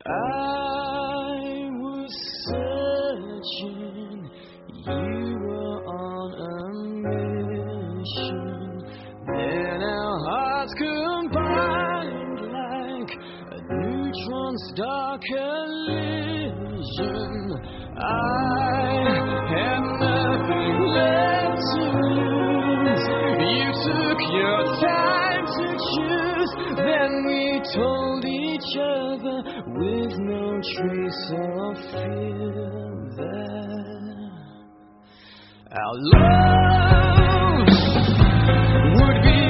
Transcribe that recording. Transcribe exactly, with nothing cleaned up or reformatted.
I was searching, you were on a mission. Then our hearts combined like a neutron's dark collision. I had nothing left to lose. You took your time to choose. Then we told each other with no trace of fear that our love would be